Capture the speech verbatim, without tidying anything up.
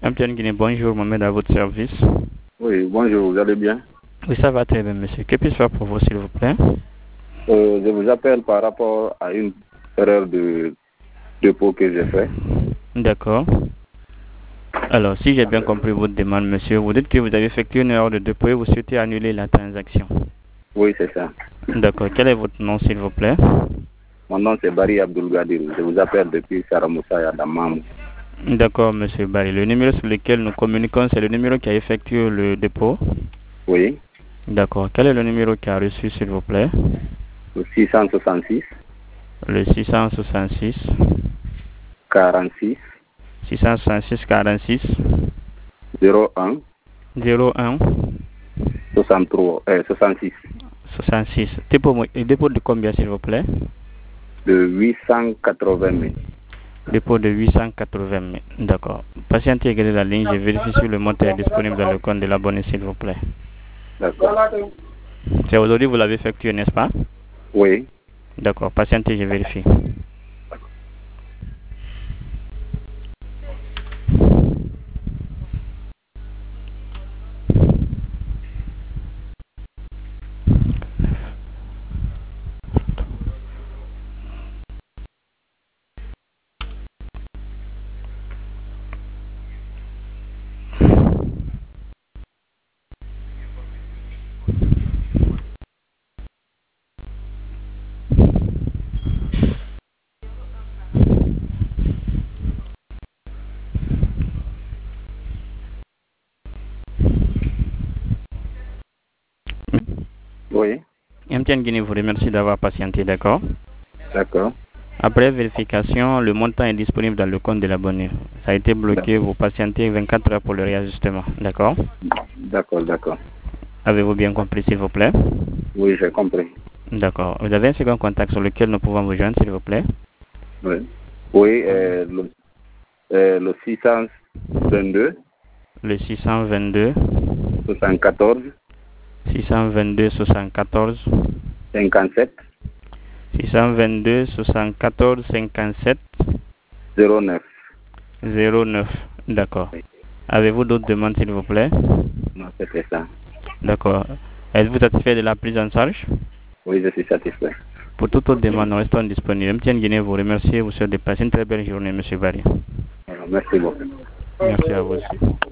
M T N Guinée, bonjour, Mohamed à votre service. Oui, bonjour, vous allez bien? Oui, ça va très bien, monsieur. Que puis-je faire pour vous, s'il vous plaît? euh, Je vous appelle par rapport à une erreur de dépôt que j'ai fait. D'accord. Alors, si j'ai bien compris votre demande, monsieur, vous dites que vous avez effectué une erreur de dépôt et vous souhaitez annuler la transaction. Oui, c'est ça. D'accord. Quel est votre nom, s'il vous plaît? Mon nom, c'est Barry Abdulgadir. Je vous appelle depuis Saramoussa à Damam. D'accord, monsieur Barry. Le numéro sur lequel nous communiquons, c'est le numéro qui a effectué le dépôt? Oui. D'accord. Quel est le numéro qui a reçu, s'il vous plaît? Le six cent soixante-six. Le six cent soixante-six. quarante-six. six cent soixante-six quarante-six. zéro un. zéro un. soixante-trois. Euh, soixante-six. soixante-six. Dépôt, dépôt de combien, s'il vous plaît? De huit cent quatre-vingt mille. Dépôt de huit cent quatre-vingt mille. D'accord. Patientez et gardez la ligne. Je vérifie si le montant est disponible dans le compte de l'abonné, s'il vous plaît. D'accord. C'est aujourd'hui vous l'avez effectué, n'est-ce pas? Oui. D'accord. Patientez, je vérifie. Oui. M T N Guinée vous remercie d'avoir patienté, d'accord? D'accord. Après vérification, le montant est disponible dans le compte de l'abonné. Ça a été bloqué, vous patientez vingt-quatre heures pour le réajustement, d'accord? D'accord, d'accord. Avez-vous bien compris, s'il vous plaît? Oui, j'ai compris. D'accord. Vous avez un second contact sur lequel nous pouvons vous joindre, s'il vous plaît? Oui. Oui, euh, le, euh, le six cent vingt-deux. Le six cent vingt-deux. soixante-quatorze. six cent vingt-deux soixante-quatorze. cinquante-sept. six cent vingt-deux soixante-quatorze cinquante-sept. zéro neuf. zéro neuf. D'accord. Oui. Avez-vous d'autres demandes, s'il vous plaît? Non, c'était ça. D'accord. Êtes-vous satisfait de la prise en charge? Oui, je suis satisfait. Pour toute autre demande, nous restons disponibles. M T N Guinée vous remercie et vous souhaite de passer une très belle journée, M. Barry. Alors, merci beaucoup. Merci à vous aussi.